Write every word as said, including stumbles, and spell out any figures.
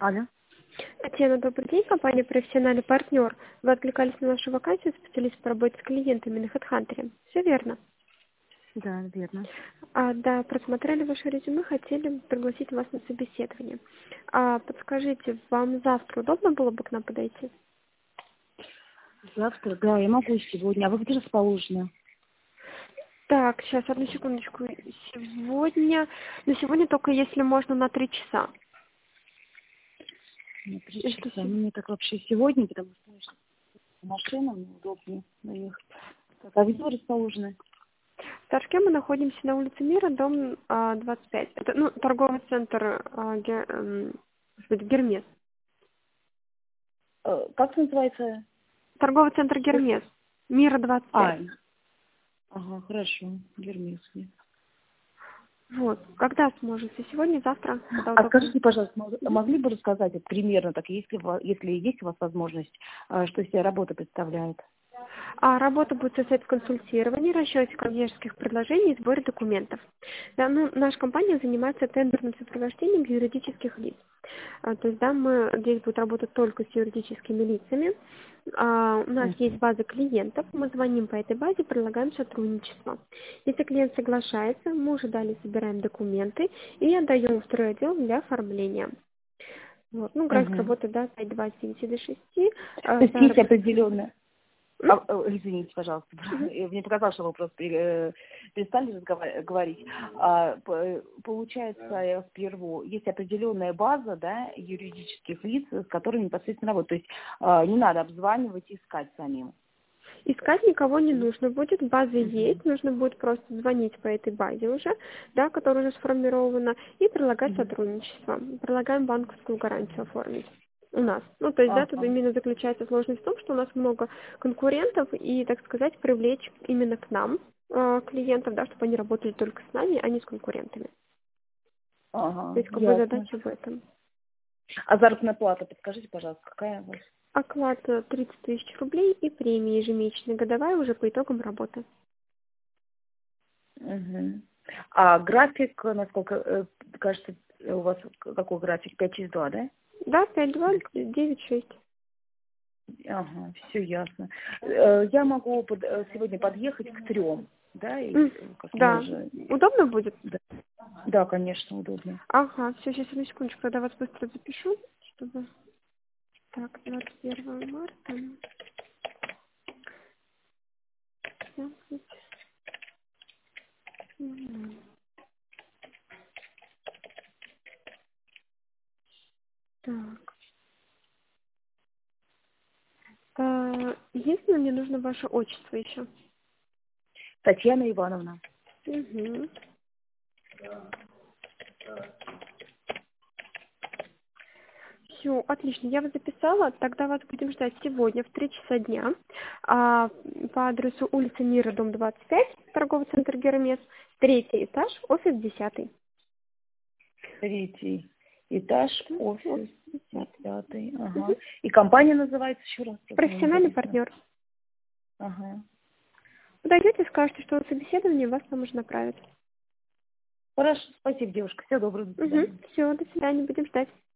Алло. Татьяна, добрый день. Компания «Профессиональный партнер». Вы откликались на нашу вакансию специалист по работе с клиентами на HeadHunter. Все верно? Да, верно. А, да, просмотрели ваше резюме, хотели пригласить вас на собеседование. А, подскажите, вам завтра удобно было бы к нам подойти? Завтра, да, я могу сегодня. А вы где расположены? Так, сейчас, одну секундочку. Сегодня, но сегодня только если можно на три часа. На три Если часа. се- Мне так вообще сегодня, потому что конечно, машина мне удобнее доехать. Так, а где вы расположены? В Торжке мы находимся на улице Мира, дом а, двадцать пять. Это, ну, торговый центр а, Ге- эм, господи, Гермес. Э, как называется? Торговый центр Ой. Гермес. Мира двадцать пять. А, ага, хорошо. Гермес. нет. Вот. Когда сможете? Сегодня, завтра? Когда А удобно? скажите, пожалуйста, мог- Мгм. могли бы рассказать вот примерно, так, если, ва- если есть у вас возможность, а, что из себя работа представляет? А работа будет состоять в консультировании, расчете консьержских предложений и сборе документов. Да, ну, наша компания занимается тендерным сопровождением юридических лиц. А, то есть, да, мы здесь будет работать только с юридическими лицами. А, у нас М. есть база клиентов, мы звоним по этой базе, предлагаем сотрудничество. Если клиент соглашается, мы уже далее собираем документы и отдаем в стройотдел для оформления. Вот. Ну, график Мгм. работы, да, с двадцать семь до шести. То А, есть есть заработок. определенная. М? А, э, извините, пожалуйста, Мгм. мне показалось, что вы просто пере- перестали разговар- говорить. А, п- получается, я впервые, есть определенная база, да, юридических лиц, с которыми непосредственно работают. То есть а, не надо обзванивать и искать самим. Искать никого не нужно будет, база Мгм. есть, нужно будет просто звонить по этой базе уже, да, которая уже сформирована, и предлагать Мгм. сотрудничество. Предлагаем банковскую гарантию оформить у нас. Ну, то есть, да, тут Ага. именно заключается сложность в том, что у нас много конкурентов, и, так сказать, привлечь именно к нам э, клиентов, да, чтобы они работали только с нами, а не с конкурентами. То Ага, есть, как бы ясно. задача в этом. А заработная плата, подскажите, пожалуйста, какая у вас? Оклад э, тридцать тысяч рублей и премия ежемесячная годовая уже по итогам работы. Мгм. А график, насколько э, кажется, у вас какой график? Пять через два, да? Да, пять два девять шесть. Ага, все ясно. Э, Я могу под- э, сегодня подъехать к трем, да, и М, э, как мы Да. уже... Удобно будет? Да, да, конечно, удобно. Ага, все, сейчас одну секундочку, тогда вас быстро запишу, чтобы... Так, двадцать первого марта. пятнадцать. Мгм. Так. А, единственное, мне нужно ваше отчество еще. Татьяна Ивановна. Угу. Все, отлично, я вас записала. Тогда вас будем ждать сегодня в три часа дня а, по адресу улица Мира, дом двадцать пять, торговый центр Гермес, третий этаж, офис десятый. Третий этаж, Офис офис, десятый. десятый. Мгм. Ага. И компания называется еще раз, просто мне Профессиональный интересно. партнер. Ага. Подойдете, скажете, что собеседование вас там уже направят. Хорошо, спасибо, девушка. Всего доброго, до Угу. свидания. Все, до свидания, будем ждать.